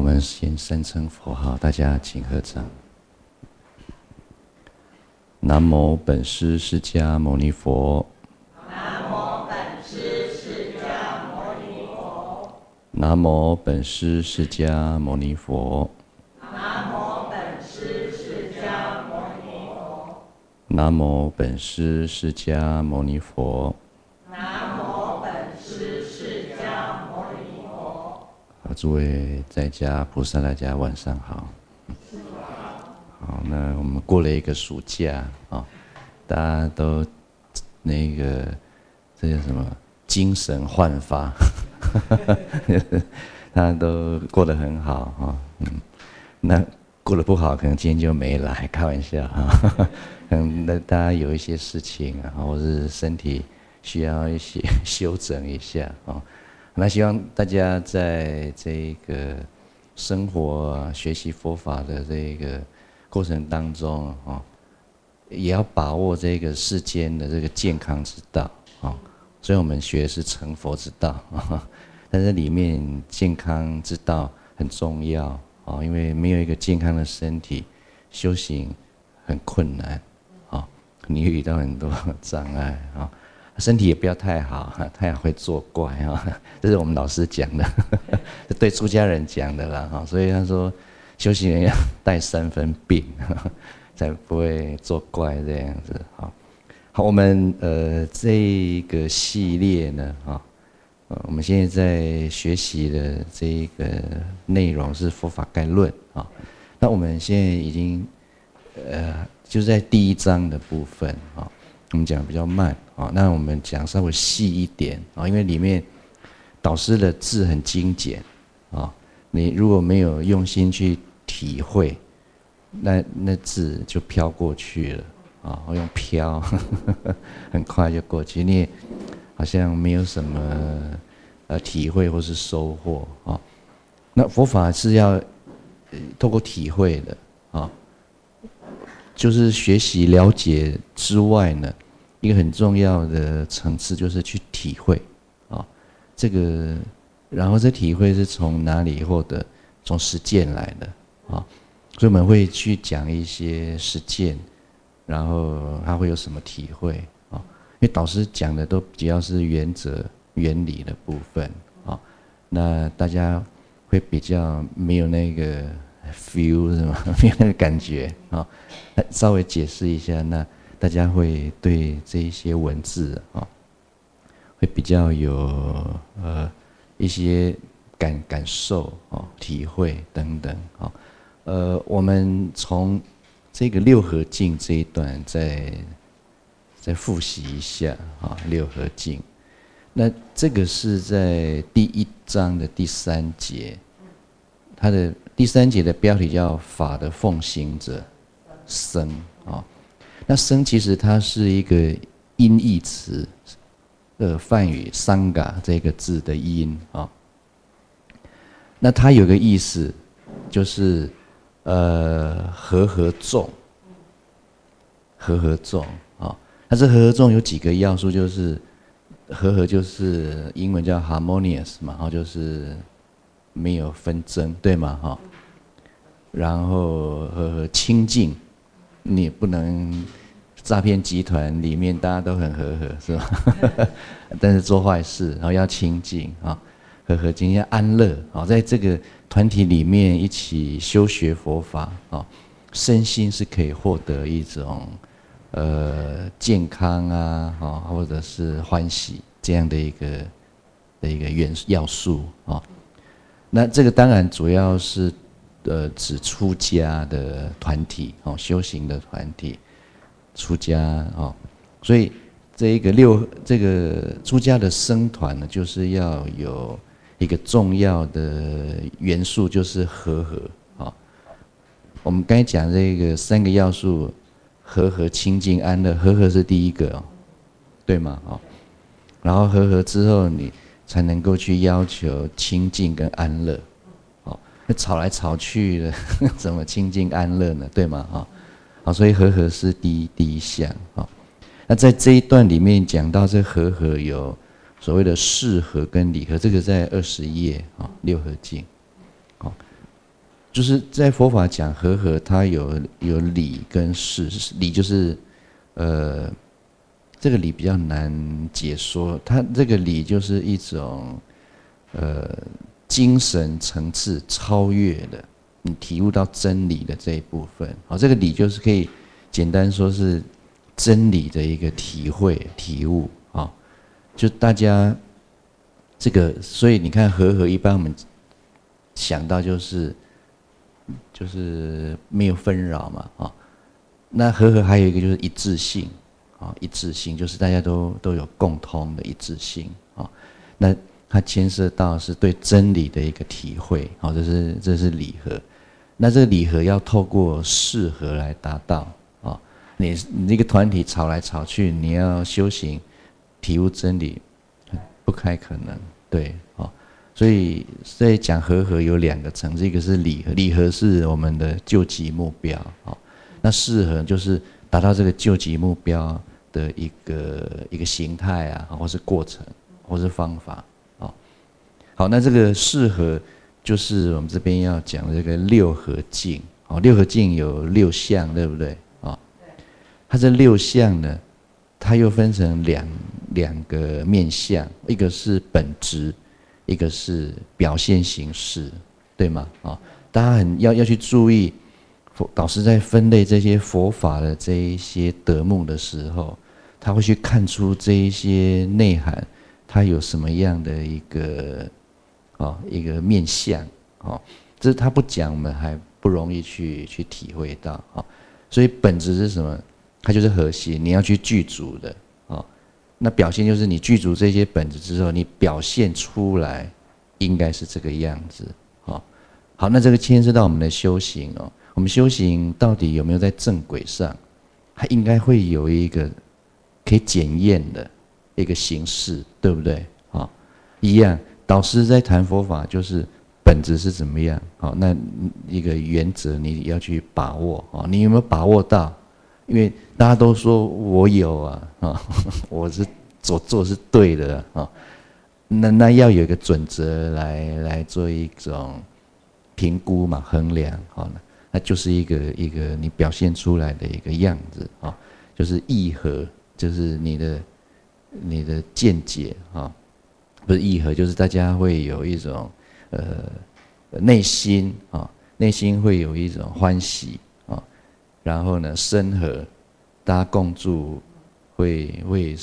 们先三称佛号，大家请合掌。南无本师释迦牟尼佛。 南无本师释迦牟尼佛。 南无本师释迦牟尼佛。 南无本师释迦牟尼佛。 南无本师释迦牟尼佛。 南无本师释迦牟尼佛。 诸位在家菩萨大家晚上好。好，那我们过了一个暑假啊，大家都这叫什么？精神焕发，大家都过得很好啊。那过得不好，可能今天就没来，开玩笑哈。那大家有一些事情啊，或是身体需要一些修整一下啊。那希望大家在这个生活学习佛法的这个过程当中啊，也要把握这个世间的这个健康之道啊。所以我们学的是成佛之道啊，但是里面健康之道很重要啊，因为没有一个健康的身体，修行很困难啊，你会遇到很多障碍啊。身体也不要太好，太好会作怪啊，这是我们老师讲的，对出家人讲的啦哈。所以他说，修行人要带3分病，才不会作怪这样子。好，我们这个系列呢我们现在在学习的这个内容是佛法概论啊。那我们现在已经就是在第1章的部分啊。我们讲比较慢啊，那我们讲稍微细一点啊，因为里面导师的字很精简啊，你如果没有用心去体会，那字就飘过去了啊，我用飘，很快就过去，你也好像没有什么体会或是收获啊。那佛法是要透过体会的啊，就是学习了解之外呢。一个很重要的层次就是去体会啊，这个，然后这体会是从哪里获得？从实践来的啊，所以我们会去讲一些实践，然后他会有什么体会啊？因为导师讲的都比较是原则、原理的部分啊，那大家会比较没有那个 feel 是吗？没有那个感觉啊，那稍微解释一下那。大家会对这一些文字啊，会比较有一些感受啊、体会等等啊。我们从这个六合敬这一段再复习一下啊，六合敬。那这个是在第1章的第3节，它的第3节的标题叫“法的奉行者僧”啊。那僧其实它是一个音译词，梵语桑嘎这个字的音啊。那它有个意思，就是和众，和众啊。那这和众有几个要素，就是和就是英文叫 harmonious 嘛，然后就是没有纷争，对吗？哈。然后和清净。你不能诈骗集团里面大家都很和是吧？但是做坏事，然后要清净啊，和敬要安乐啊，在这个团体里面一起修学佛法啊，身心是可以获得一种健康啊，或者是欢喜这样的一个要素啊。那这个当然主要是。指出家的团体哦，修行的团体，出家哦，所以这个出家的僧团呢，就是要有一个重要的元素，就是和啊。我们刚才讲这个3个要素，和清净安乐，和是第一个哦，对吗？哦，然后和之后，你才能够去要求清净跟安乐。那吵来吵去的，怎么清净安乐呢？对吗？好，所以和是第一项啊。那在这一段里面讲到这和有所谓的事和跟理和，这个在20页啊，六合敬。 就是在佛法讲和合，它有理跟事，理就是这个理比较难解说，它这个理就是一种精神层次超越的，你体悟到真理的这一部分。好，这个理就是可以简单说是真理的一个体会体悟啊，就大家这个，所以你看和合，一般我们想到就是没有纷扰嘛啊，那和合还有一个就是一致性啊，一致性就是大家都有共通的一致性啊，那它牵涉到是对真理的一个体会啊，这是理合，那这个理合要透过事合来达到啊，你这个团体吵来吵去，你要修行体悟真理，不太可能，对啊。所以在讲和合有2个层次，一个是理合，理合是我们的究极目标啊，那事合就是达到这个究极目标的一个形态啊，或是过程，或是方法啊。好，那这个事合就是我们这边要讲的这个六合境啊，六合境有6项，对不对啊？它这6项呢，它又分成两个面向，一个是本质。一个是表现形式，对吗？啊，大家要去注意，导师在分类这些佛法的这一些德目的时候，他会去看出这一些内涵，它有什么样的一个面向啊？这他不讲，我们还不容易去体会到啊。所以本质是什么？它就是核心，你要去具足的。那表现就是你具足这些本质之后，你表现出来应该是这个样子。好，那这个牵涉到我们的修行哦。我们修行到底有没有在正轨上？它应该会有一个可以检验的一个形式，对不对？一样，导师在谈佛法就是本质是怎么样？那一个原则你要去把握你有没有把握到？因为大家都说我有啊，我是做是对的啊，那要有一个准则来做一种评估嘛，衡量那就是一个你表现出来的一个样子啊，就是意合，就是你的见解啊，不是意合，就是大家会有一种内心会有一种欢喜。然后呢，生和，大家共住，会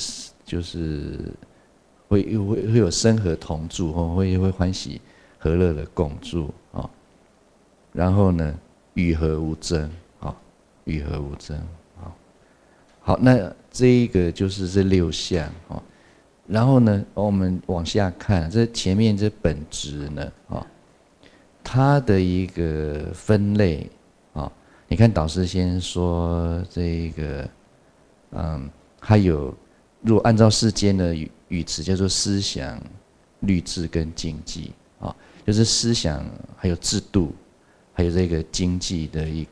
有生和同住，会欢喜和乐的共住啊。然后呢，与和无争与和无争好，那这一个就是这6项然后呢，我们往下看，这前面这本质呢它的一个分类你看导师先说这个，还有如果按照世间的语词叫做思想、律制跟经济就是思想还有制度，还有这个经济的一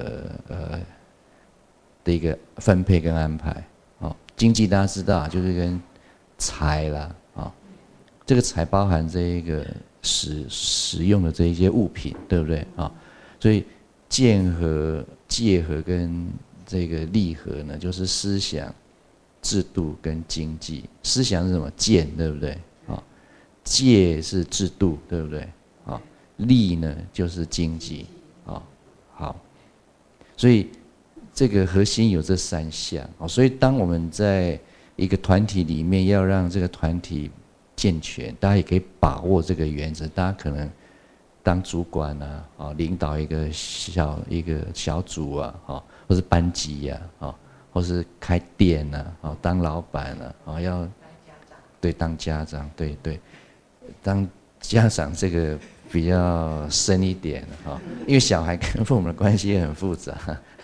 个分配跟安排经济大家知道就是跟财啦这个财包含这一个使用的这一些物品，对不对所以见和、戒和跟这个利和呢，就是思想、制度跟经济。思想是什么？见，对不对？戒是制度，对不对？利呢就是经济。好，所以这个核心有这3项。所以当我们在一个团体里面要让这个团体健全，大家也可以把握这个原则。大家可能当主管领导一个小组或是班级或是开店当老板要当家长，对，当家长这个比较深一点因为小孩跟父母的关系也很复杂，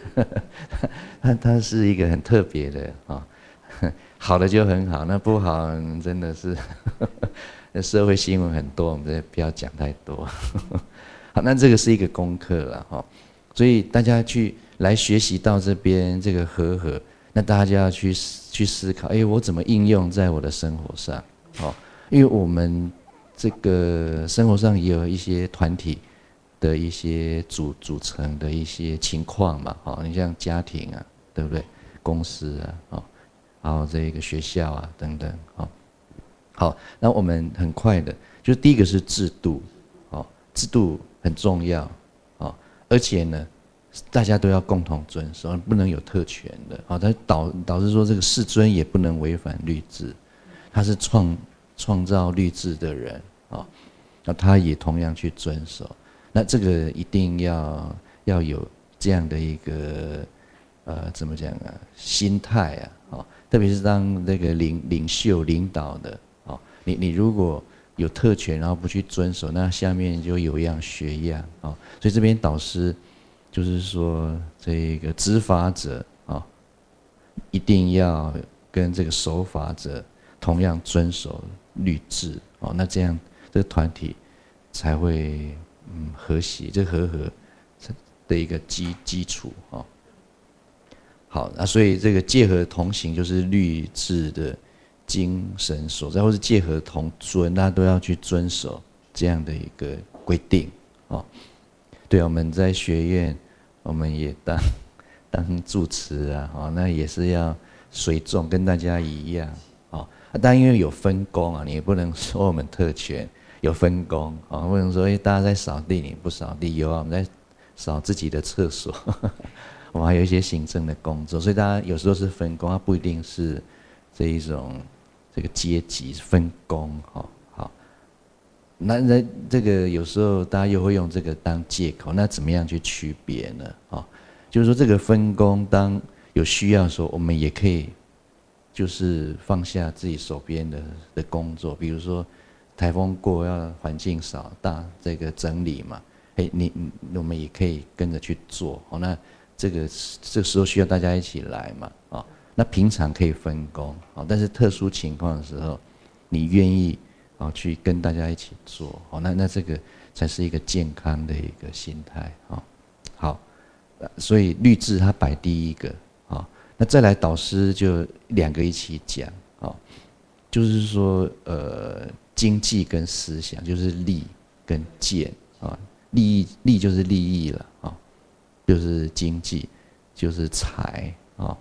他是一个很特别的好的就很好，那不好真的是社会新闻很多，我们这不要讲太多。好，那这个是一个功课了所以大家来学习到这边这个和合，那大家就要去思考，我怎么应用在我的生活上因为我们这个生活上也有一些团体， 的一些组成的一些情况嘛，你像家庭啊，对不对？公司啊，然后这个学校啊等等，好，那我们很快的，就第一个是制度，制度很重要，而且呢，大家都要共同遵守，不能有特权的，它导致说这个世尊也不能违反律制，他是创造律制的人，那他也同样去遵守，那这个一定要有这样的一个怎么讲啊，心态啊，特别是当那个领袖领导的，你如果有特权，然后不去遵守，那下面就有样学样啊。所以这边导师就是说，这个执法者一定要跟这个守法者同样遵守律制那这样这个团体才会和谐，这和的一个基础好，那所以这个戒和同行就是律制的精神所在，或是戒和同尊，大家都要去遵守这样的一个规定对，我们在学院，我们也当住持那也是要随众，跟大家一样但因为有分工你也不能说我们特权，有分工不能说大家在扫地你不扫地，有我们在扫自己的厕所。我们还有一些行政的工作，所以大家有时候是分工，它不一定是这一种这个阶级分工好，那这个有时候大家又会用这个当借口，那怎么样去区别呢？就是说这个分工，当有需要的时候，我们也可以就是放下自己手边的工作，比如说台风过要环境扫大这个整理嘛，我们也可以跟着去做那。这个时候需要大家一起来嘛，那平常可以分工，但是特殊情况的时候，你愿意去跟大家一起做，那这个才是一个健康的一个心态好，所以律制它摆第一个那再来导师就两个一起讲就是说经济跟思想就是利跟见利就是利益了就是经济，就是财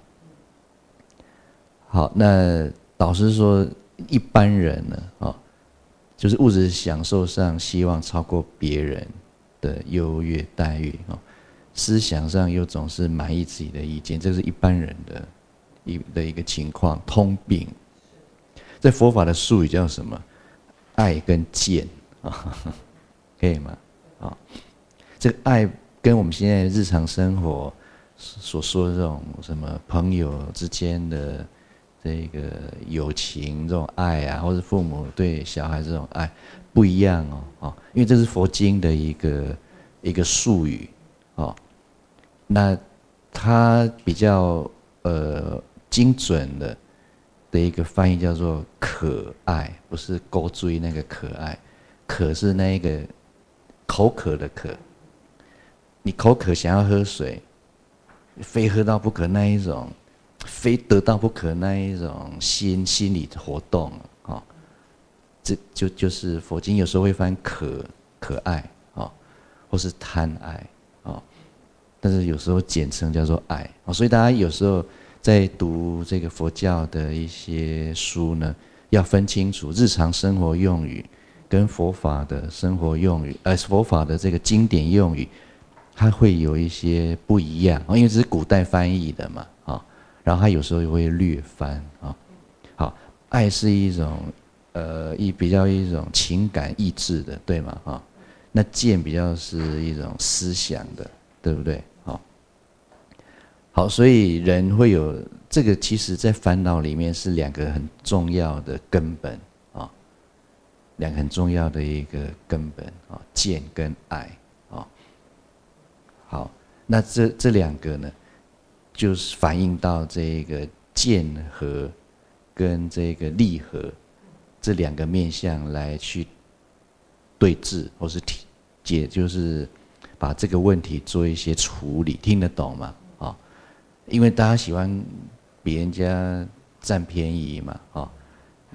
好，那导师说，一般人呢就是物质享受上希望超过别人的优越待遇思想上又总是满意自己的意见，这是一般人的一个情况，通病。在佛法的术语叫什么？爱跟见可以吗？这个爱。跟我们现在日常生活所说的这种什么朋友之间的这个友情这种爱或者父母对小孩这种爱不一样因为这是佛经的一个术语那它比较精准的一个翻译叫做可爱，不是勾追那个可爱，可是那一个口渴的渴。你口渴想要喝水，非喝到不可那一种，非得到不可那一种心理活动这就是佛经有时候会翻可爱或是贪爱但是有时候简称叫做爱所以大家有时候在读这个佛教的一些书呢，要分清楚日常生活用语跟佛法的生活用语，佛法的这个经典用语。它会有一些不一样因为这是古代翻译的嘛然后它有时候也会略翻好，爱是一种比较一种情感意志的，对吗那见比较是一种思想的，对不对好，所以人会有这个，其实在烦恼里面是两个很重要的根本两个很重要的一个根本见跟爱好，那这两个呢，就是反映到这个见和跟这个利和这两个面向来去对峙，或是就是把这个问题做一些处理，听得懂吗？因为大家喜欢比人家占便宜嘛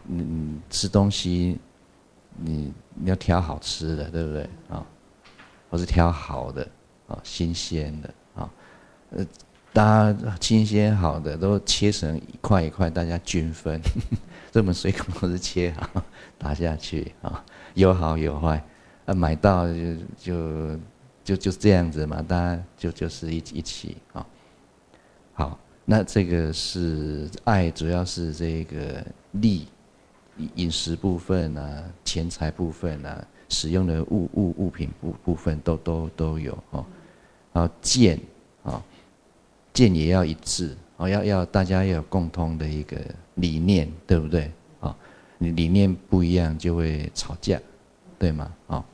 吃东西你要挑好吃的，对不对或是挑好的啊，新鲜的啊，大家新鲜好的都切成一块一块，大家均分。这本水果都是切好打下去啊，有好有坏，买到就这样子嘛，大家就是一起啊。好，那这个是爱，主要是这个利，饮食部分啊，钱财部分啊，使用的物品部分都有哦。然后见啊，见也要一致哦，要大家要有共同的一个理念，对不对？啊，你理念不一样就会吵架，对吗？啊，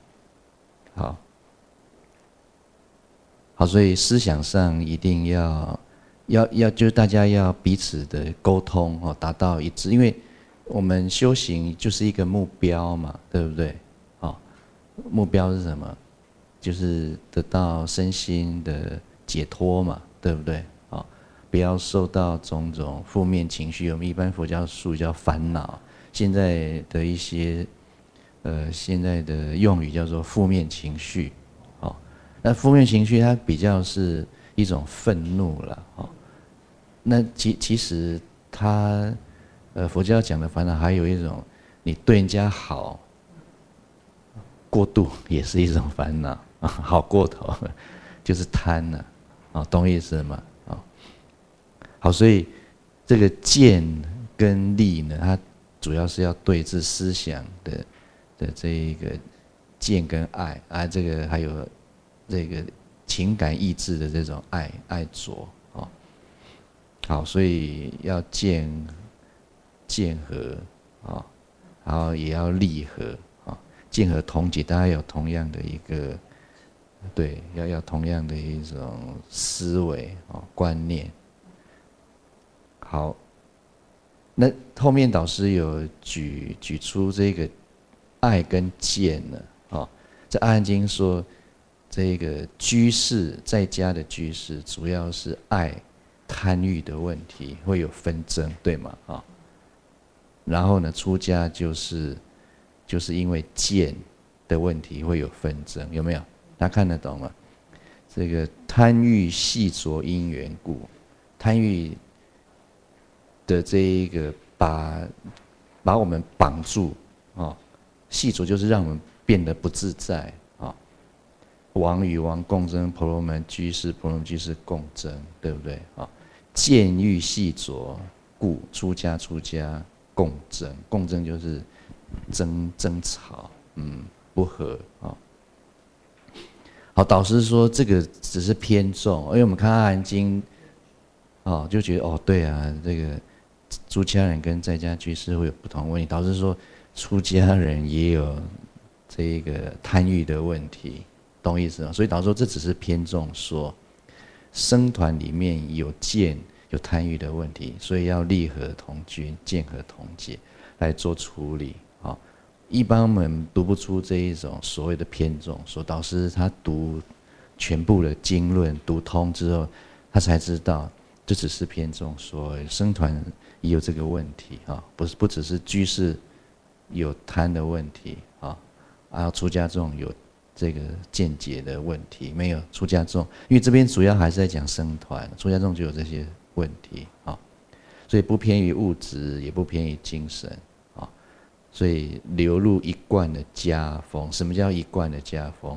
好，所以思想上一定要就是大家要彼此的沟通哦，达到一致，因为我们修行就是一个目标嘛，对不对？哦，目标是什么？就是得到身心的解脱嘛，对不对？哦，不要受到种种负面情绪，我们一般佛教术语叫烦恼，现在的一些现在的用语叫做负面情绪，哦，那负面情绪它比较是一种愤怒了，哦，那其实它佛教讲的烦恼还有一种，你对人家好过度也是一种烦恼啊，好过头就是贪了，啊，懂意思吗？啊，好，所以这个见跟利呢，它主要是要对治思想的这一个见跟爱啊，这个还有这个情感意志的这种爱着啊。好，所以要见和啊，然后也要利和啊，见和同解，大家有同样的一个对，要同样的一种思维啊观念。好，那后面导师有举出这个爱跟见呢，啊，在《阿含经》说，这个居士在家的居士，主要是爱贪欲的问题会有纷争，对吗？啊，然后呢，出家就是因为见的问题会有纷争，有没有？大家看得懂吗？这个贪欲系着因缘故，贪欲的这一个把我们绑住啊，系着就是让我们变得不自在啊。王与王共争，婆罗门居士共争，对不对啊？见欲系着故，出家共争就是争吵，不和啊。好，导师说这个只是偏重，因为我们看《阿含经》哦，就觉得哦，对啊，这个出家人跟在家居士会有不同问题。导师说，出家人也有这个贪欲的问题，懂意思吗？所以导师说这只是偏重说，僧团里面有见有贪欲的问题，所以要利和同均，见和同解来做处理。好，一般我们读不出这一种所谓的偏重，说导师他读全部的经论读通之后，他才知道这只是偏重，说僧团也有这个问题啊，不只是居士有贪的问题啊，还有出家众有这个见解的问题，没有出家众，因为这边主要还是在讲僧团，出家众就有这些问题啊，所以不偏于物质，也不偏于精神啊，所以流入一贯的家风。什么叫一贯的家风？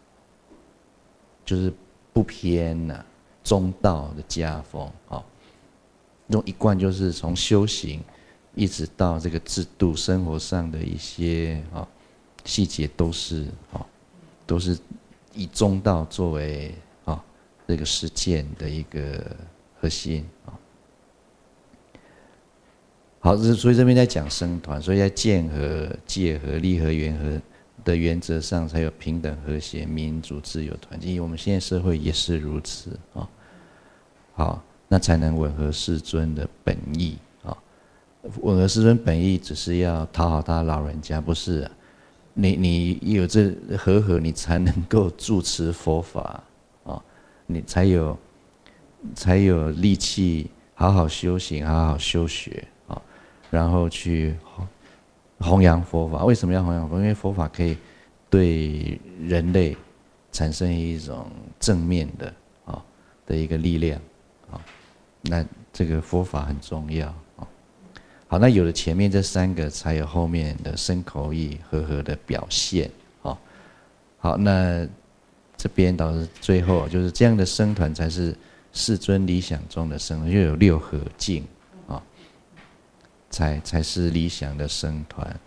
就是不偏呐，中道的家风啊。这种一贯就是从修行一直到这个制度、生活上的一些啊细节，都是以中道作为啊这个实践的一个核心啊。好，所以这边在讲僧团，所以在见和、戒和、利和、缘和的原则上，才有平等、和谐、民主、自由、团结。我们现在社会也是如此啊。好，那才能吻合世尊的本意啊。吻合世尊本意，只是要讨好他老人家，不是啊。你有这和，你才能够住持佛法啊，你才有力气好好修行，好好修学啊，然后去弘扬佛法。为什么要弘扬佛法？因为佛法可以对人类产生一种正面的的一个力量那这个佛法很重要好，那有了前面这3个，才有后面的身口意和合的表现好，那这边倒是最后就是这样的僧团才是世尊理想中的僧团，又有6合敬才是理想的僧团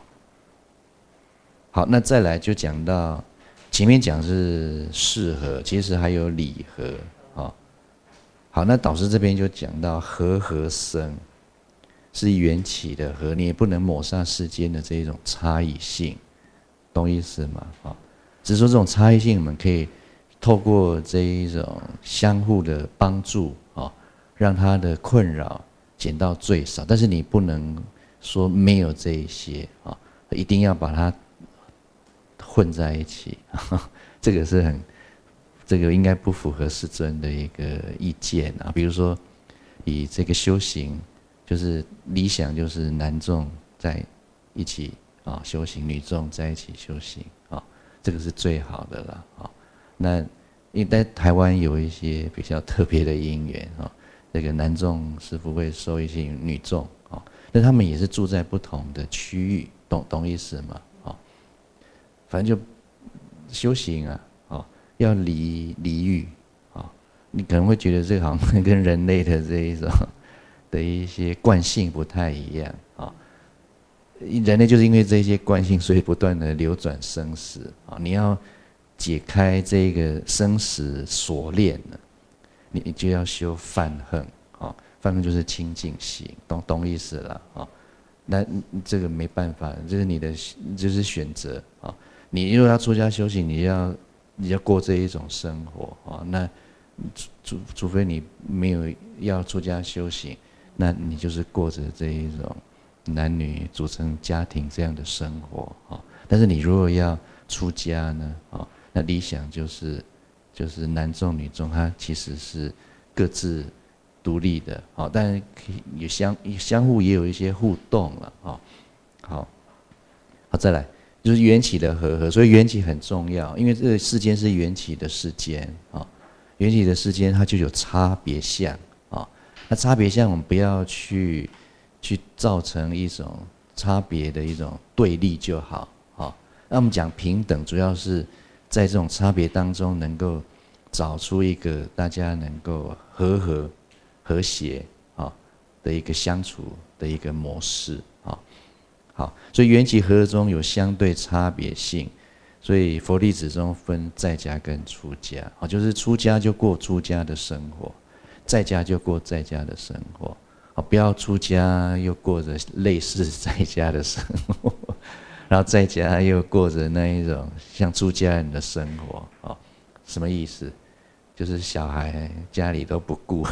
好，那再来就讲到前面讲是事合，其实还有理合好，那导师这边就讲到和僧是缘起的和，你也不能抹杀世间的这一种差异性，懂意思吗？只是说这种差异性，我们可以透过这一种相互的帮助让他的困扰减到最少。但是你不能说没有这一些一定要把它混在一起，这个是这个应该不符合世尊的一个意见比如说以这个修行，就是理想就是男众在一起修行，女众在一起修行这个是最好的啦那因为在台湾有一些比较特别的因缘这个男众师父会收一些女众那他们也是住在不同的区域，懂意思吗？反正就修行要离欲你可能会觉得这个好像跟人类的这一种的一些惯性不太一样人类就是因为这些惯性，所以不断的流转生死你要解开这个生死锁链了，你就要修梵行梵行就是清净行，懂意思了那这个没办法，这是你的就是选择你如果要出家修行，你要过这一种生活那除非你没有要出家修行，那你就是过着这一种男女组成家庭这样的生活但是你如果要出家呢那理想就是男众女众，它其实是各自独立的但是也相互也有一些互动了好，再来就是缘起的和合，所以缘起很重要，因为这个世间是缘起的世间缘起的世间它就有差别相那差别相我们不要去造成一种差别的一种对立就好那我们讲平等，主要是在这种差别当中能够找出一个大家能够和谐的一个相处的一个模式好，所以缘起和合中有相对差别性，所以佛弟子中分在家跟出家就是出家就过出家的生活，在家就过在家的生活不要出家又过着类似在家的生活然后在家又过着那一种像出家人的生活什么意思？就是小孩家里都不顾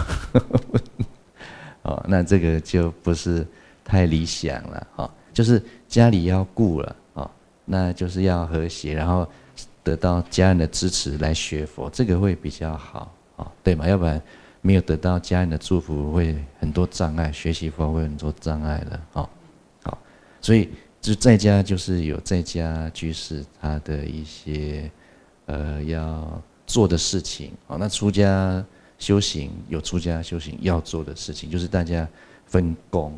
那这个就不是太理想了就是家里要顾了那就是要和谐，然后得到家人的支持来学佛，这个会比较好对吗？要不然没有得到家人的祝福，会很多障碍，学习佛会很多障碍的好，所以就在家就是有在家居士他的一些要做的事情那出家修行有出家修行要做的事情，就是大家分工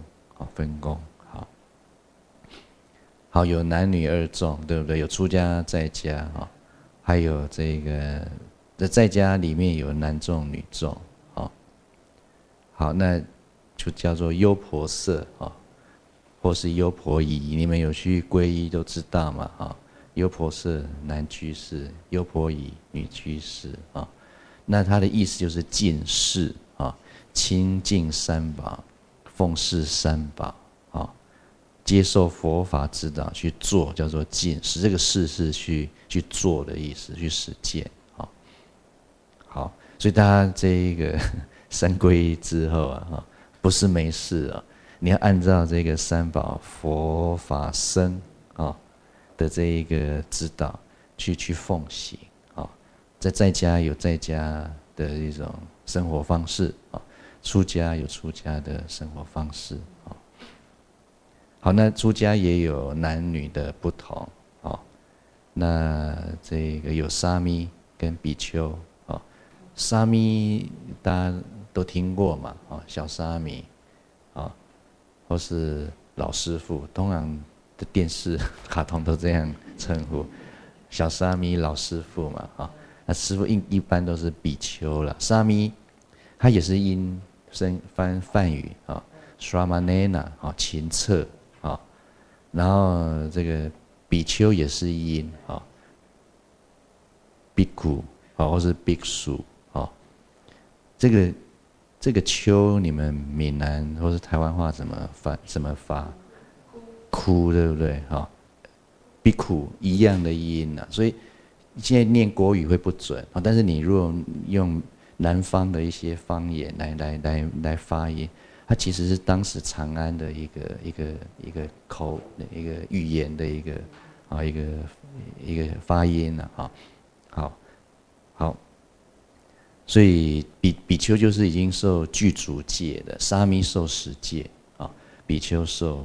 好，有男女2众，对不对？有出家在家还有这个在家里面有男众女众好，那就叫做优婆塞或是优婆夷，你们有去皈依都知道嘛优婆塞男居士，优婆夷女居士那它的意思就是尽事亲近三宝，奉事三宝接受佛法指导去做，叫做尽事。这个事是去做的意思，去实践好，所以大家这一个三皈依之后不是没事你要按照这个三宝佛法僧的这一个指导去奉行在家有在家的一种生活方式出家有出家的生活方式好，那出家也有男女的不同那这个有沙弥跟比丘啊，沙弥大家都听过嘛，啊，小沙弥啊，或是老师傅，通常的电视、卡通都这样称呼，小沙弥、老师傅嘛，啊，那师傅一般都是比丘了，沙弥他也是音声梵语啊 ，Shramanena 啊，琴策啊，然后这个比丘也是音啊 ，Bhikkhu 啊，或是 Bhikksu 啊，这个丘你们闽南或是台湾话怎么发？哭对不对？哈，Bhikkhu 一样的音啊，所以现在念国语会不准啊，但是你如果用南方的一些方言来发音，它其实是当时长安的一个语言的一个发音啊，好，所以比丘就是已经受具足戒的，沙弥受10戒啊，比丘受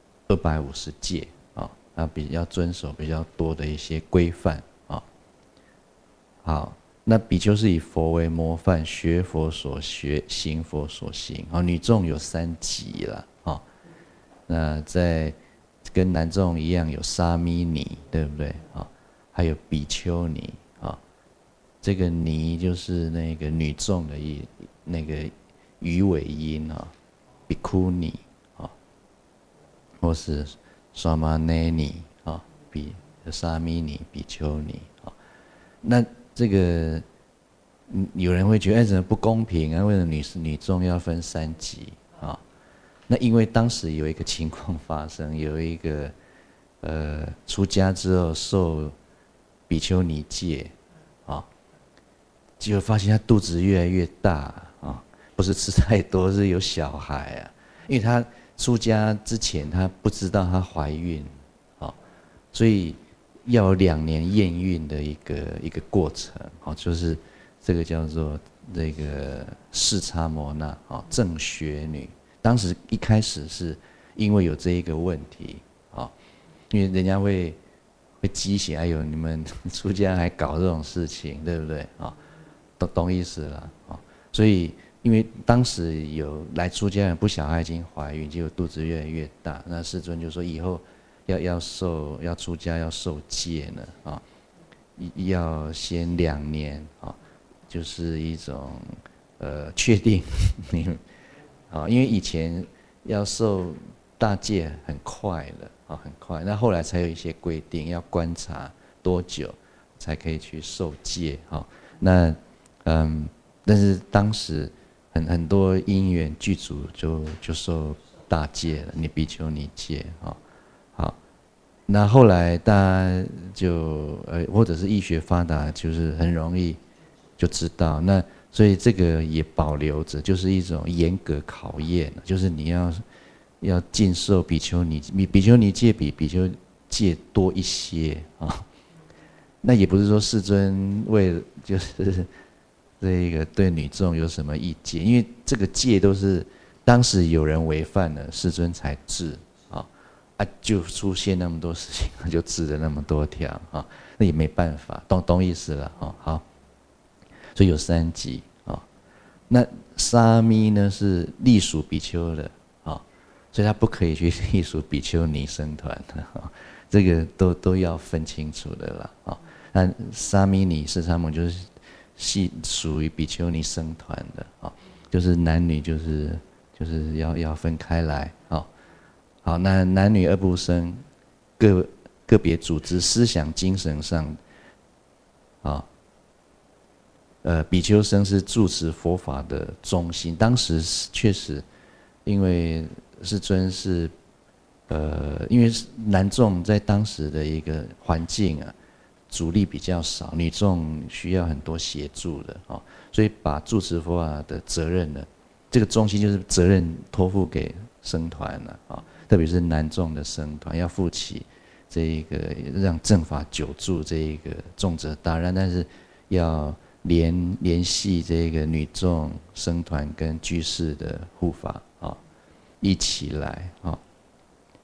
250戒啊，那要遵守比较多的一些规范啊，好。那比丘是以佛为模范，学佛所学，行佛所行。啊，女众有3级了，啊，那在跟男众一样有沙弥尼，对不对？啊，还有比丘尼，啊，这个尼就是那个女众的那个鱼尾音啊，比库尼啊，或是沙玛内尼啊，沙弥尼、比丘尼啊，那。这个，有人会觉得，哎，怎么不公平啊？为什么女众要分3级啊？那因为当时有一个情况发生，有一个出家之后受比丘尼戒啊，结果发现她肚子越来越大啊，不是吃太多，是有小孩啊。因为她出家之前，她不知道她怀孕啊，所以。要有2年验孕的一个过程，好，就是这个叫做这个视差摩那啊，正学女。当时一开始是因为有这一个问题啊，因为人家会讥嫌，哎呦，你们出家还搞这种事情，对不对啊？懂意思了啊？所以因为当时有来出家人不晓得她已经怀孕，结果肚子越来越大，那世尊就说以后。要出家要受戒呢啊，要先2年啊，就是一种确定你啊，因为以前要受大戒很快的啊，很快，那后来才有一些规定，要观察多久才可以去受戒啊。那但是当时很多因缘具足就受大戒了，你比丘尼戒啊。好，那后来大家就或者是医学发达，就是很容易就知道。那所以这个也保留着，就是一种严格考验，就是你要尽受比丘尼戒比比丘戒多一些啊。那也不是说世尊为了就是这个对女众有什么意见，因为这个戒都是当时有人违犯了，世尊才治。就出现那么多事情，就治了那么多条啊，那也没办法，懂意思了啊。好，所以有3级啊。那沙弥呢是隶属比丘的啊，所以他不可以去隶属比丘尼僧团的啊，这个都要分清楚的啦啊。那沙弥尼视差摩就是属于比丘尼僧团的啊，就是男女就是要分开来啊。好，那男女2不生，个别组织思想精神上，啊，比丘僧是住持佛法的中心。当时确实，因为世尊是，因为男众在当时的一个环境啊，主力比较少，女众需要很多协助的啊，所以把住持佛法的责任呢，这个中心就是责任托付给僧团了啊。特别是男众的僧团要负起这一个让正法久住这一个重责大任，但是要联系这个女众僧团跟居士的护法啊，一起来啊。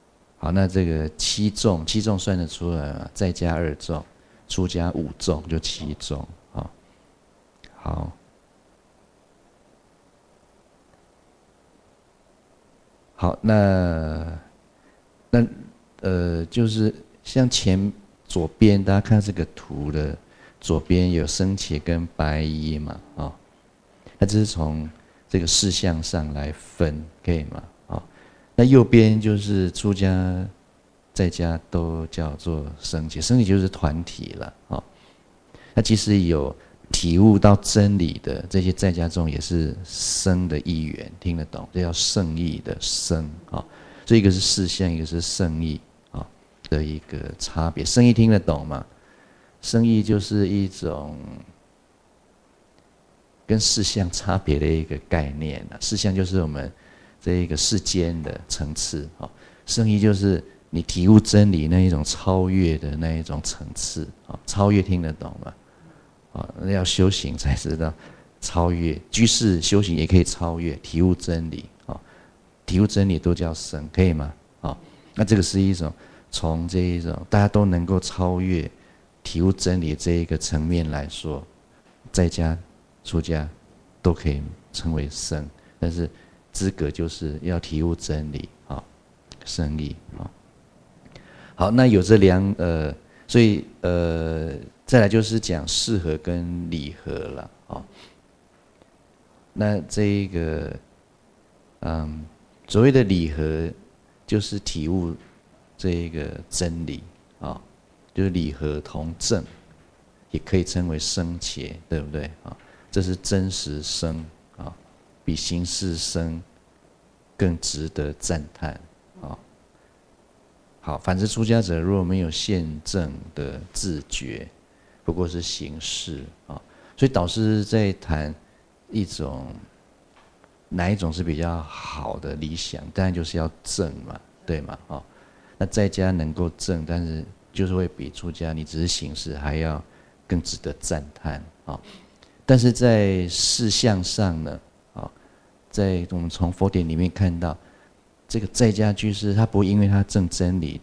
好，那这个七众，七众算得出来吗？再加2众，出家5众就7众。好，好，那就是像左边大家看这个图的左边有僧伽跟白衣嘛，那这是从这个事项上来分，可以吗？那右边就是出家在家都叫做僧伽，僧伽就是团体了，那其实有体悟到真理的这些在家众也是僧的一员，听得懂？这叫圣义的僧所以一个是事项，一个是圣义的一个差别。圣义听得懂吗？圣义就是一种跟事项差别的一个概念事项就是我们这一个世间的层次圣义就是你体悟真理那一种超越的那一种层次超越听得懂吗？要修行才知道超越，居士修行也可以超越，体悟真理体悟真理都叫僧，可以吗？那这个是一种从这一种大家都能够超越体悟真理这一个层面来说，在家出家都可以称为僧，但是资格就是要体悟真理僧义好，那有这所以再来就是讲事合跟理合了那这一个所谓的理合就是体悟这一个真理就是理合同正，也可以称为僧伽，对不对这是真实僧比形式僧更值得赞叹好，反之出家者若没有现证的自觉，不过是形式所以导师在谈一种哪一种是比较好的理想，当然就是要正嘛，对吗？那在家能够正，但是就是会比出家你只是形式还要更值得赞叹但是在事项上呢在我们从佛典里面看到，这个在家居士他不会因为他证真理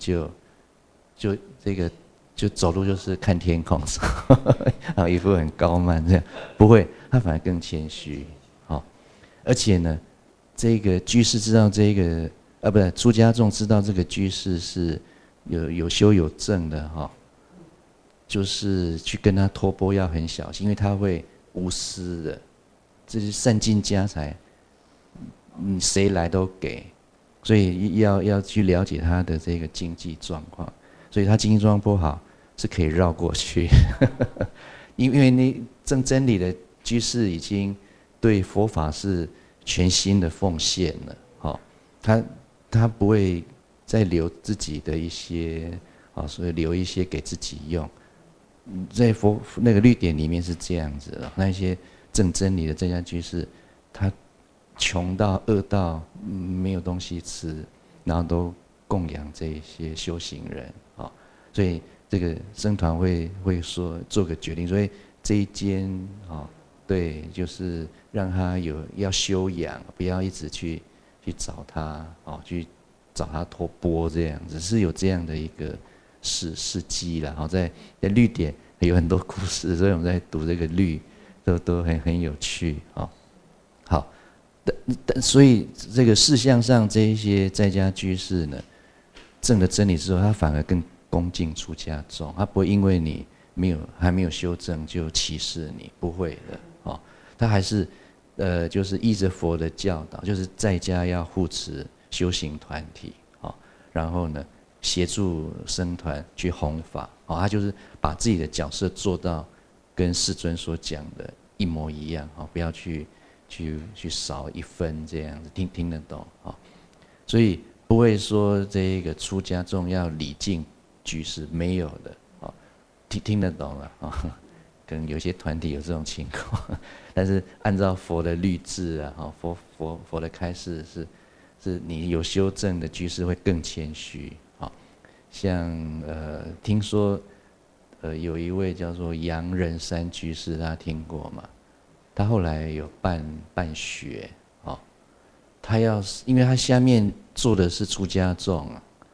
就走路就是看天空一副很高慢这样，不会，他反而更谦虚而且呢这个居士知道这个不是出家众知道这个居士是有修有证的就是去跟他托钵要很小心，因为他会无私的，这是善尽家财谁来都给，所以要去了解他的这个经济状况，所以他经济状况不好是可以绕过去因为你证真理的居士已经对佛法是全心的奉献了他不会再留自己的一些所以留一些给自己用，在那个律典里面是这样子的，那些证真理的在家居士他穷到饿到没有东西吃，然后都供养这一些修行人所以这个僧团会说做个决定，所以这一间对，就是让他要修养，不要一直去找他去找他托钵这样子，是有这样的一个事迹啦在律典有很多故事，所以我们在读这个律都很有趣好，所以这个事项上这一些在家居士呢，证了真理之后，他反而更恭敬出家众，他不会因为你还没有修正就歧视你，不会的他还是就是依着佛的教导，就是在家要护持修行团体然后呢协助僧团去弘法他就是把自己的角色做到跟世尊所讲的一模一样不要去少一分这样子，听得懂所以不会说这一个出家众要礼敬居士，没有的听得懂了可能有些团体有这种情况，但是按照佛的律制佛的开示是你有修正的居士会更谦虚像听说有一位叫做杨仁山居士，大家听过吗？他后来有办学他因为他下面做的是出家众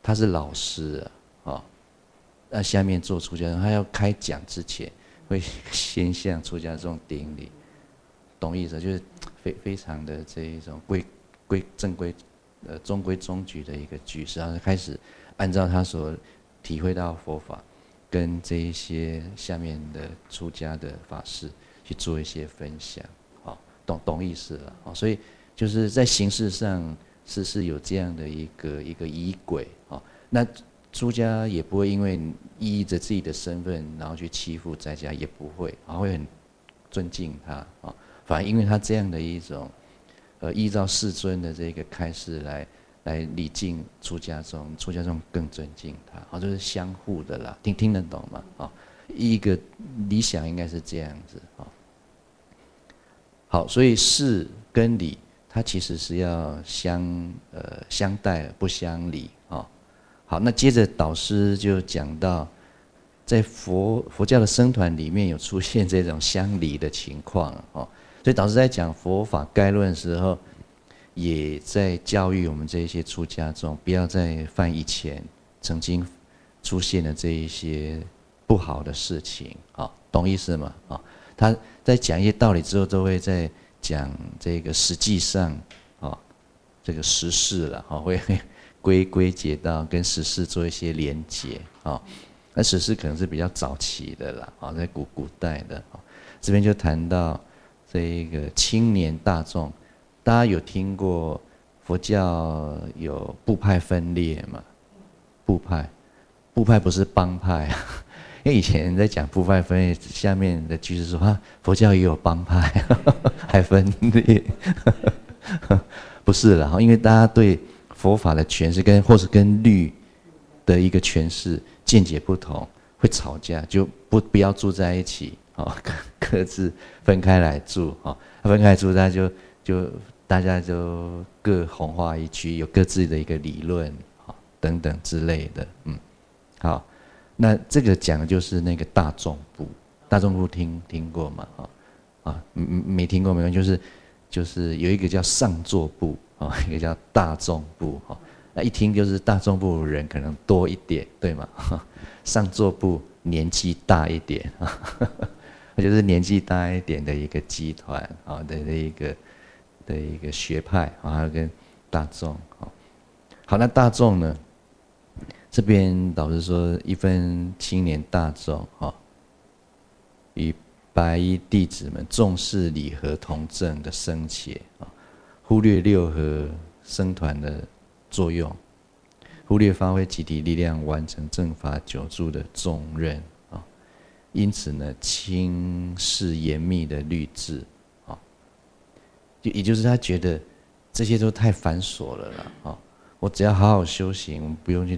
他是老师啊，那下面做出家众，他要开讲之前，会先向出家众顶礼，懂意思？就是非常的这一种正规中规中矩的一个句式，然后开始按照他所体会到佛法，跟这一些下面的出家的法师去做一些分享，懂意思了啊？所以就是在形式上是有这样的一个仪轨啊。那出家也不会因为依着自己的身份，然后去欺负在家，也不会，会很尊敬他啊。反而因为他这样的一种依照世尊的这个开示来礼敬出家众，出家众更尊敬他，就是相互的啦，听得懂吗？一个理想应该是这样子啊。好，所以事跟理，它其实是要相待不相离啊。好，那接着导师就讲到，在佛教的僧团里面有出现这种相离的情况啊，所以导师在讲佛法概论的时候，也在教育我们这一些出家众，不要再犯以前曾经出现的这一些不好的事情啊，懂意思吗？他在讲一些道理之后，都会在讲这个实际上这个时事了会归结到跟时事做一些连结那时事可能是比较早期的啦在古代的这边就谈到这个青年大众。大家有听过佛教有部派分裂吗？部派不是帮派因为以前在讲部派分裂，下面的句子说佛教也有帮派还分裂不是啦，因为大家对佛法的诠释或是跟律的一个诠释见解不同，会吵架，就不要住在一起各自分开来住分开来住，大家就各弘化一区，有各自的一个理论等等之类的。好，那这个讲的就是那个大众部。大众部听过吗？没听过没关系，就是有一个叫上座部一个叫大众部那一听就是大众部人可能多一点，对吗？上座部年纪大一点那就是年纪大一点的一个集团的一个学派还有跟大众好，那大众呢？这边导师说，一分青年大众与白衣弟子们重视理和同正的僧伽忽略六合僧团的作用，忽略发挥集体力量完成正法久住的重任因此呢，轻视严密的律制也就是他觉得这些都太繁琐了啦我只要好好修行，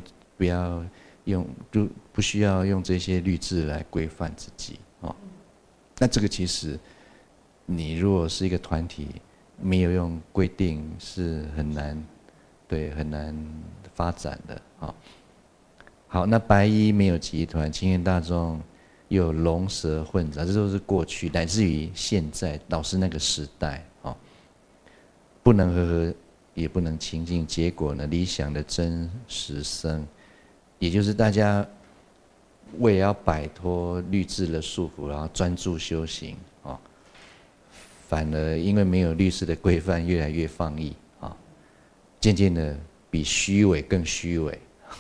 不需要用这些律制来规范自己那这个其实你如果是一个团体，没有用规定是很难发展的好，那白衣没有集团，青年大众又有龙蛇混杂，这都是过去，乃至于现在老师那个时代不能和也不能亲近，结果呢，理想的真实僧，也就是大家为了要摆脱律制的束缚，然后专注修行反而因为没有律制的规范，越来越放逸渐渐的比虚伪更虚伪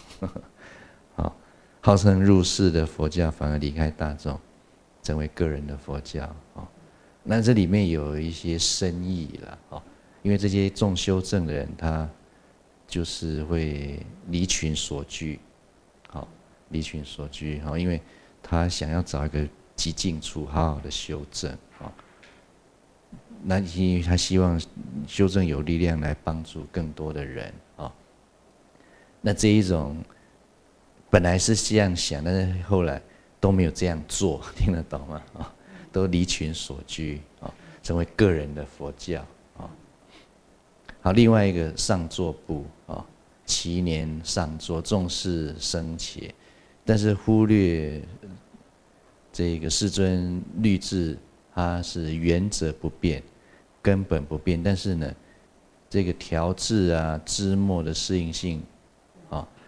号称入世的佛教反而离开大众，成为个人的佛教那这里面有一些深意啦因为这些重修正的人，他就是会离群所居，离群所居，因为他想要找一个极静处，好好的修正，那因为他希望修正有力量来帮助更多的人，那这一种本来是这样想，但是后来都没有这样做，听得懂吗？都离群所居，成为个人的佛教。好，另外一个上座部耆年上座，重视僧伽，但是忽略这个世尊律制，它是原则不变，根本不变，但是呢，这个调制啊、支末的适应性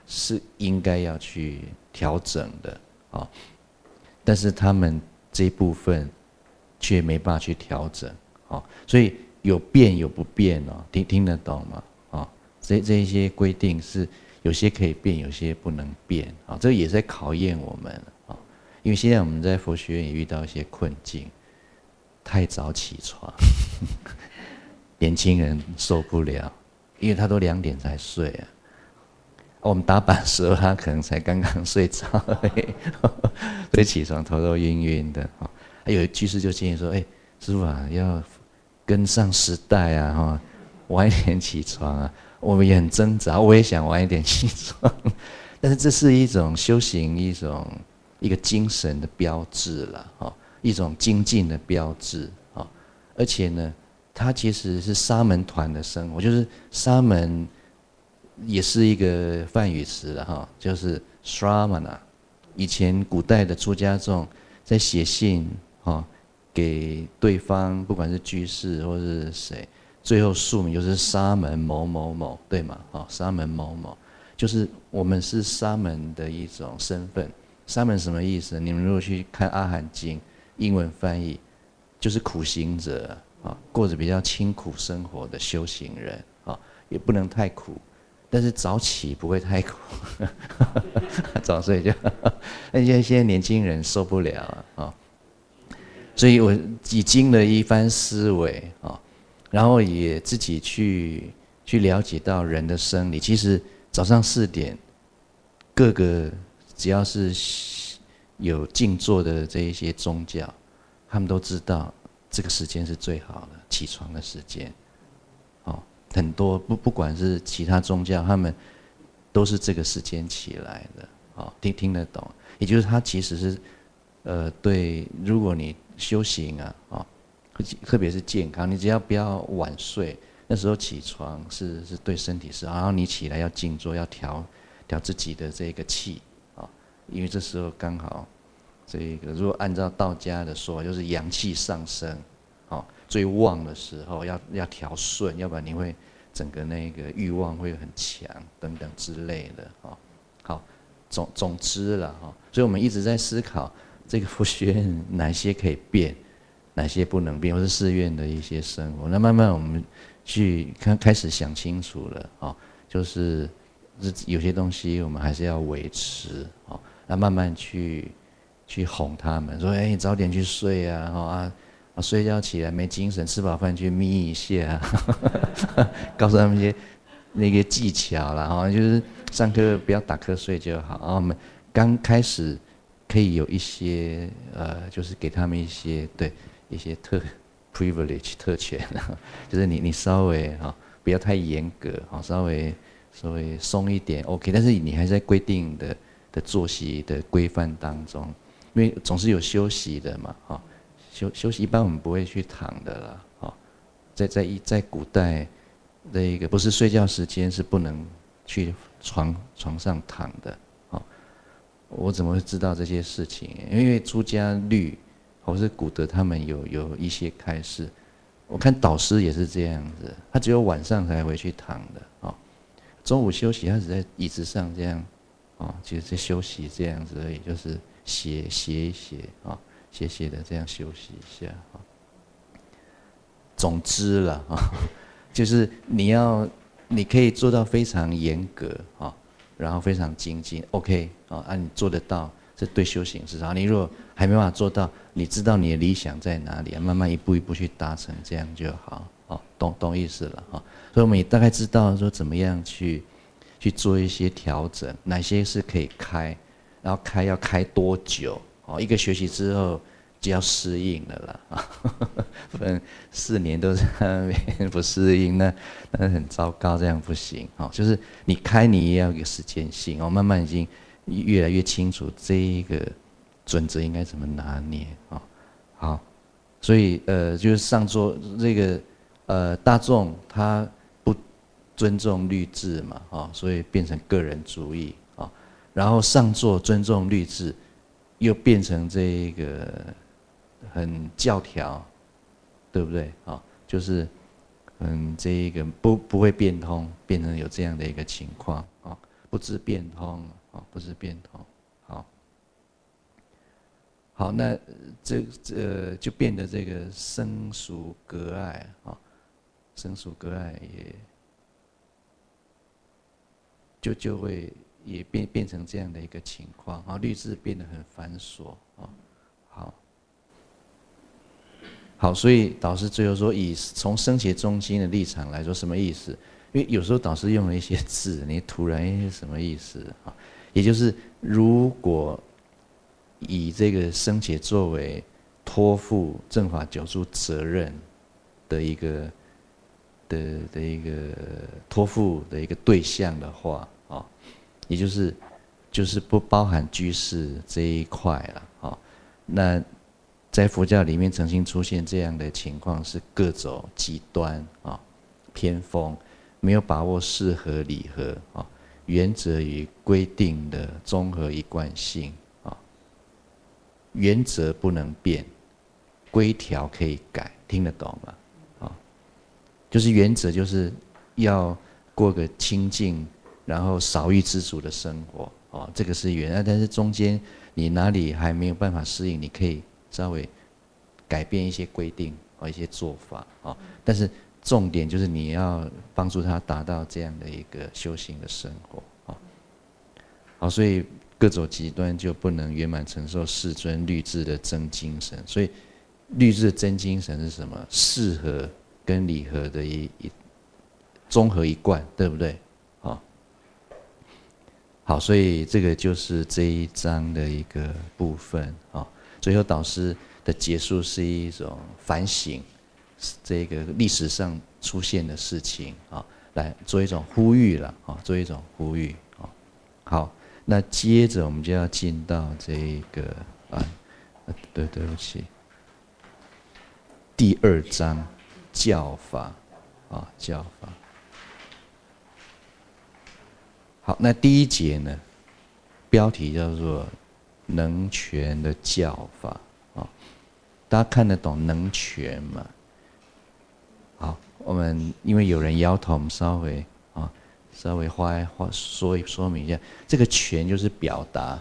是应该要去调整的啊，但是他们这一部分却没办法去调整啊，所以有变有不变哦，听得懂吗？啊，这一些规定是有些可以变，有些不能变啊，这也在考验我们啊，因为现在我们在佛学院也遇到一些困境，太早起床，年轻人受不了，因为他都2点才睡啊。我们打板的时候，他可能才刚刚睡着而已，所以起床头都晕晕的。还有居士就建议说：“师父啊，要跟上时代啊，晚一点起床啊。”我们也很挣扎，我也想晚一点起床，但是这是一种修行，一个精神的标志了，一种精进的标志啊。而且呢，它其实是沙门团的生活，就是沙门。也是一个梵语词了哈，就是 Shramana。以前古代的出家众在写信给对方，不管是居士或是谁，最后署名就是沙门某某某，对吗？沙门某某，就是我们是沙门的一种身份。沙门什么意思？你们如果去看《阿含经》英文翻译，就是苦行者啊，过着比较清苦生活的修行人啊，也不能太苦。但是早起不会太苦，早睡就。那现在年轻人受不了啊，所以我已经了一番思维啊，然后也自己去了解到人的生理。其实早上4点，各个只要是有静坐的这一些宗教，他们都知道这个时间是最好的起床的时间。很多不管是其他宗教，他们都是这个时间起来的，听得懂？也就是他其实是，对，如果你修行啊，特别是健康，你只要不要晚睡，那时候起床是对身体是，然后你起来要静坐，要调自己的这个气啊，因为这时候刚好这个如果按照道家的说法，就是阳气上升。最旺的时候要调顺，要不然你会整个那个欲望会很强等等之类的。好，总之了所以我们一直在思考这个佛学院哪些可以变，哪些不能变，或是寺院的一些生活。那慢慢我们去开始想清楚了就是有些东西我们还是要维持那慢慢去哄他们，说你早点去睡啊睡觉起来没精神，吃饱饭去眯一下，告诉他们一些那个技巧啦就是上课不要打瞌睡就好。我们刚开始可以有一些就是给他们一些privilege 特权，就是你稍微不要太严格稍微松一点 OK， 但是你还在规定的作息的规范当中，因为总是有休息的嘛休息一般我们不会去躺的啦，在古代那个不是睡觉时间是不能去床上躺的，我怎么会知道这些事情？因为出家律或是古德他们有一些开示，我看导师也是这样子，他只有晚上才回去躺的中午休息他只在椅子上这样其实在休息这样子而已，就是歇一歇歇歇的这样休息一下总之了就是你可以做到非常严格然后非常精进 OK 你做得到，这对修行是好。你如果还没办法做到，你知道你的理想在哪里慢慢一步一步去达成，这样就好懂意思了所以我们也大概知道说怎么样去做一些调整，哪些是可以开，然后要开多久一个学期之后就要适应了啦不然4年都在那边不适应，那很糟糕，这样不行就是你也要有一个时间性慢慢已经越来越清楚这一个准则应该怎么拿捏好，所以就是上座这个大众他不尊重律制嘛所以变成个人主义然后上座尊重律制，又变成这一个很教条，对不对就是这一个不会变通，变成有这样的一个情况不知变通啊，不知变通。好，那这就变得这个生疏隔碍啊，生疏隔碍也就会也变成这样的一个情况啊，律制变得很繁琐啊。好，所以导师最后说，从生起中心的立场来说，什么意思？因为有时候导师用了一些字，你突然什么意思啊？也就是如果以这个生起作为托付正法九住责任的一个托付的一个对象的话啊，也就是不包含居士这一块了啊。那在佛教里面曾经出现这样的情况，是各走极端啊，偏锋，没有把握适合理合啊，原则与规定的综合一贯性啊，原则不能变，规条可以改，听得懂吗？啊，就是原则就是要过个清净，然后少欲知足的生活啊，这个是原则，但是中间你哪里还没有办法适应，你可以稍微改变一些规定和一些做法啊，但是重点就是你要帮助他达到这样的一个修行的生活啊。好，所以各走极端就不能圆满承受世尊律制的真精神。所以律制的真精神是什么？适合跟理合的综合一贯，对不对？好，所以这个就是这一章的一个部分啊。最后导师的结束是一种反省，这个历史上出现的事情啊，来做一种呼吁了啊，做一种呼吁啊。好，那接着我们就要进到这个对不起，第2章教法啊，教法。好，那第1节呢，标题叫做能全的教法啊，大家看得懂能全吗？好，我们因为有人摇头，我们稍微说明一下，这个全就是表达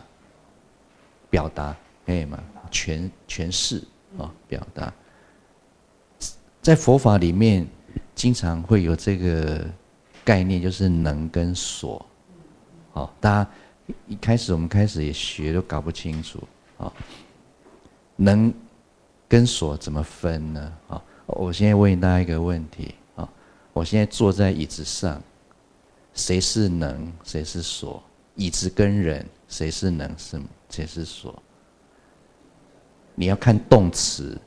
可以吗？诠释啊，表达，在佛法里面经常会有这个概念，就是能跟所。好，大家我们开始也学都搞不清楚啊，能跟所怎么分呢？啊，我现在问大家一个问题啊，我现在坐在椅子上，谁是能，谁是所？椅子跟人，谁是能，谁是所？你要看动词，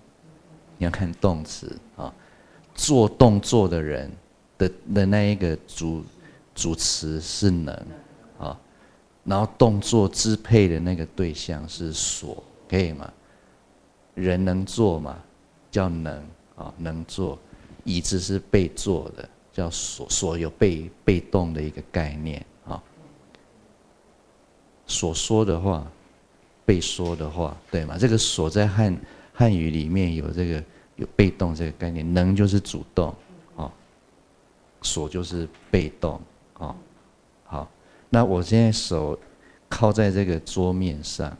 啊，做动作的人的那一个主词是能。然后动作支配的那个对象是所，可以吗？人能做嘛，叫能啊，能做。椅子是被做的，叫所，所有被动的一个概念啊。所说的话，被说的话，对吗？这个所在汉语里面有这个有被动这个概念，能就是主动啊，所就是被动啊。好。那我现在手靠在这个桌面上，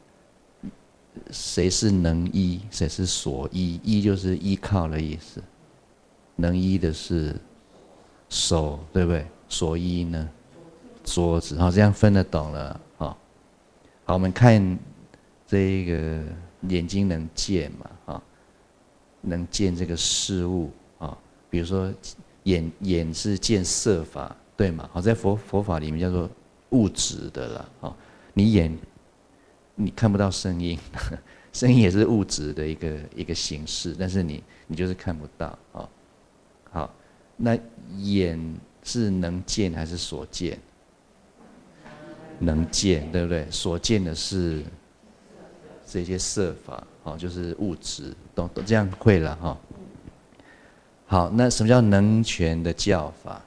谁是能依，谁是所依？依就是依靠的意思，能依的是手，对不对？所依呢，桌子。好，这样分得懂了。好，我们看这个眼睛能见嘛？能见这个事物啊，比如说眼是见色法。对嘛？好，在佛法里面叫做物质的啦。你看不到声音，声音也是物质的一个形式，但是你就是看不到。好，那眼是能见还是所见？能见，对不对？所见的是这些色法，就是物质，懂这样会了哈。好，那什么叫能全的教法？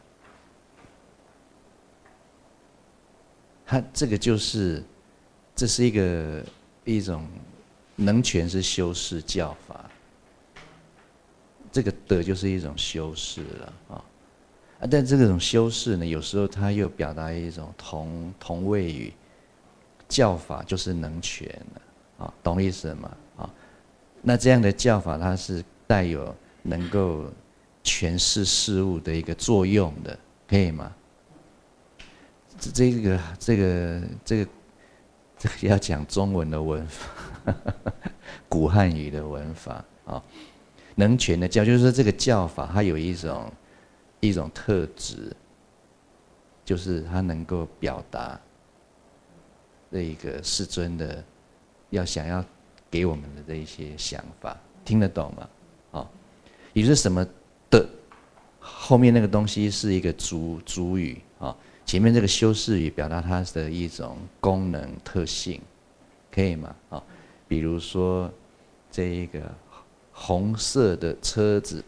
它这个就是，这是一种能全是修饰教法，这个德就是一种修饰了啊。 但这种修饰呢，有时候它又表达一种同位语，教法就是能全了，啊，懂意思吗？啊，那这样的教法它是带有能够诠释事物的一个作用的，可以吗？这个要讲中文的文法，古汉语的文法啊，能全的教，就是说这个教法它有一种特质，就是它能够表达这一个世尊的想要给我们的这一些想法，听得懂吗？啊，也就是什么的后面那个东西是一个主语啊。前面这个修饰语表达它的一种功能特性，可以吗？啊，比如说这一个红色的车子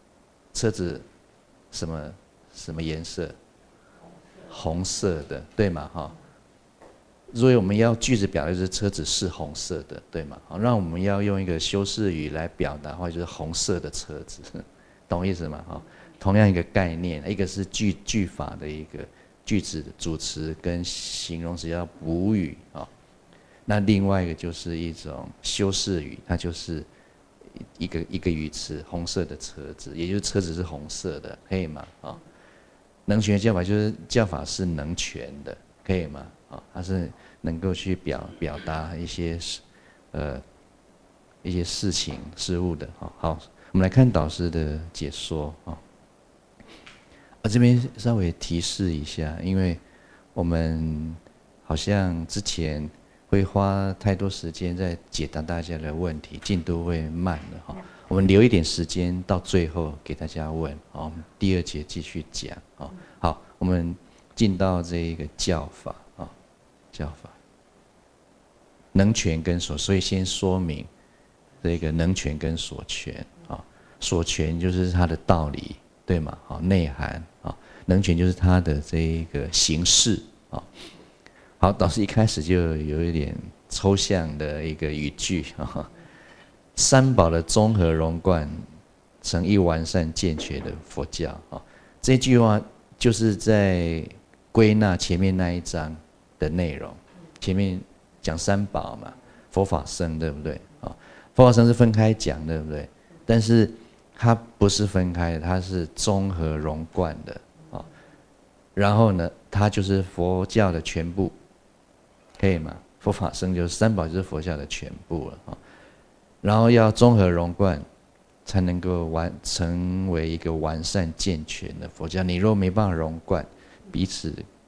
什么颜色？红色的，对吗？哈，所以我们要句子表达就是车子是红色的，对吗？好，让我们要用一个修饰语来表达的话，就是红色的车子，懂意思吗？哈，同样一个概念，一个是句法的一个。句子的主词跟形容词要补语啊，那另外一个就是一种修饰语，它就是一个语词，红色的车子，也就是车子是红色的，可以吗？啊，能全的教法就是教法是能全的，可以吗？啊，它是能够去表达一些事情事物的。好，我们来看导师的解说啊。这边稍微提示一下，因为我们好像之前会花太多时间在解答大家的问题，进度会慢了哈。我们留一点时间到最后给大家问，好，我们第2节继续讲啊。好，我们进到这一个教法啊，教法能全跟所，所以先说明这个能全跟所全啊。所全就是它的道理。对嘛？好，内涵啊，能全就是它的这一个形式啊。好，导师一开始就有一点抽象的一个语句啊，三宝的综合融贯，成一完善健全的佛教啊。这句话就是在归纳前面那一章的内容。前面讲三宝嘛，佛法僧，对不对？啊，佛法僧是分开讲，对不对？但是它不是分开的，它是综合融贯的啊。然后呢，它就是佛教的全部，可以吗？佛法僧就是三宝，就是佛教的全部了啊。然后要综合融贯，才能够成为一个完善健全的佛教。你若没办法融贯，彼此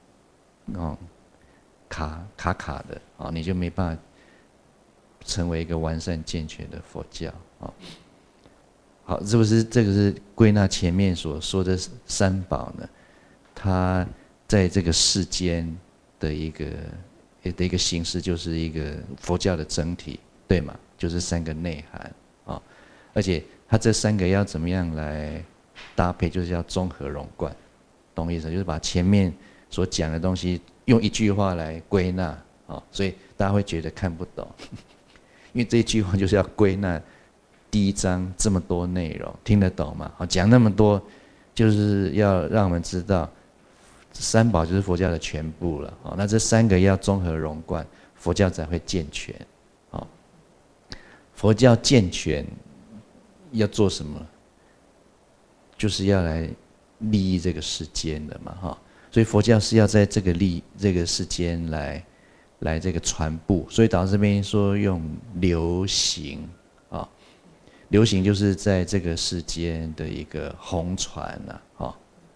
卡的啊，你就没办法成为一个完善健全的佛教啊。好，是不是这个是归纳前面所说的三宝呢？它在这个世间的一个形式，就是一个佛教的整体，对吗？就是3个内涵啊，而且它这3个要怎么样来搭配，就是要综合融贯，懂意思？就是把前面所讲的东西用一句话来归纳啊，所以大家会觉得看不懂，因为这一句话就是要归纳。第1章这么多内容，听得懂吗？好，讲那么多，就是要让我们知道，三宝就是佛教的全部了。好，那这3个要综合融贯，佛教才会健全。好，佛教健全要做什么？就是要来利益这个世间的嘛，哈。所以佛教是要在这个世间来这个传播。所以导师这边说用流行。流行就是在这个世间的一个红传呐，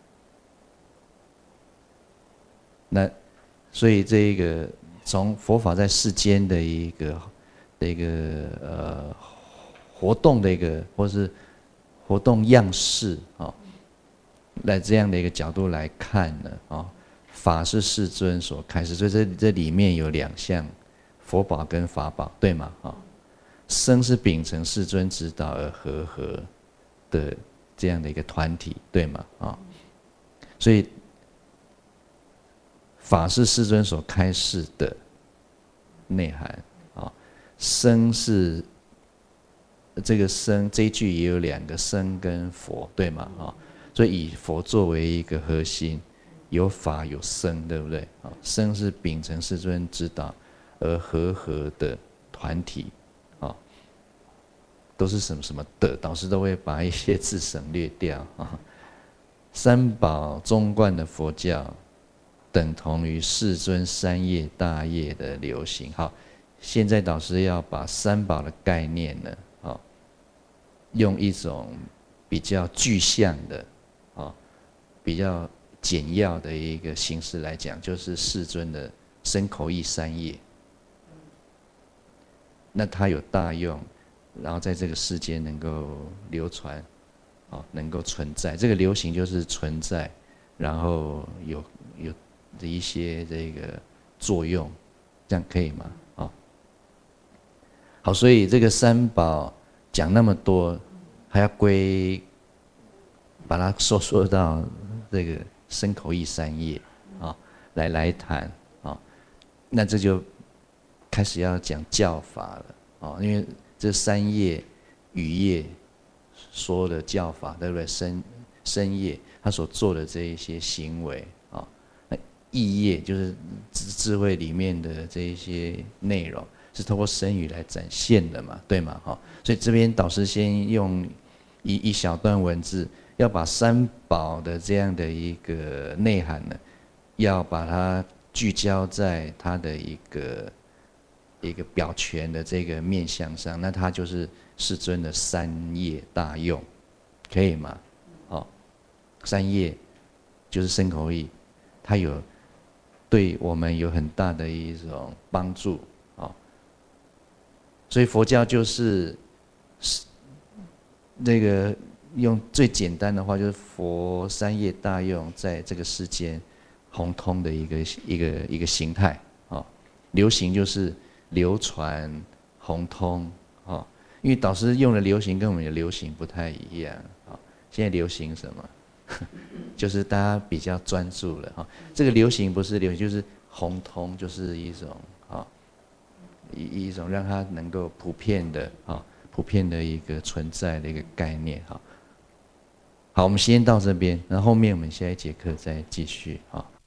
那所以这一个从佛法在世间的一个活动的一个或是活动样式啊，来这样的一个角度来看呢，法是世尊所开示，所以这里面有2项，佛宝跟法宝，对吗？僧是秉承世尊指导而合的这样的一个团体，对吗？所以法是世尊所开示的内涵啊，僧是这个僧这一句也有2个僧跟佛，对吗？ 所以以佛作为一个核心，有法有僧，对不对？啊，僧是秉承世尊指导而和的团体，啊，都是什么什么的，导师都会把一些字省略掉啊。三宝中观的佛教，等同于世尊三业大业的流行。好，现在导师要把三宝的概念呢，啊，用一种比较具象的，啊，比较简要的一个形式来讲，就是世尊的身口意三业。那它有大用，然后在这个世间能够流传，啊，能够存在。这个流行就是存在，然后有的一些这个作用，这样可以吗？啊，好，所以这个三宝讲那么多，还要把它说到这个身口意三业啊，来谈啊，那这就开始要讲教法了啊，因为这三业语业说的教法，对不对？身业他所做的这一些行为啊，那意业就是智慧里面的这一些内容，是透过身语来展现的嘛，对吗？哈，所以这边导师先用一小段文字，要把三宝的这样的一个内涵呢，要把它聚焦在它的一个表全的这个面向上，那它就是世尊的三业大用，可以吗？哦，三业就是身口意，它有对我们有很大的一种帮助啊。所以佛教就是那个用最简单的话，就是佛三业大用在这个世间宏通的一个形态啊。流行就是流传宏通啊，因为导师用的流行跟我们的流行不太一样啊。现在流行什么？就是大家比较专注了哈。这个流行不是流行，就是宏通，就是一种啊，一种让它能够普遍的啊，普遍的一个存在的一个概念哈。好，我们先到这边，然后后面我们下一节课再继续啊。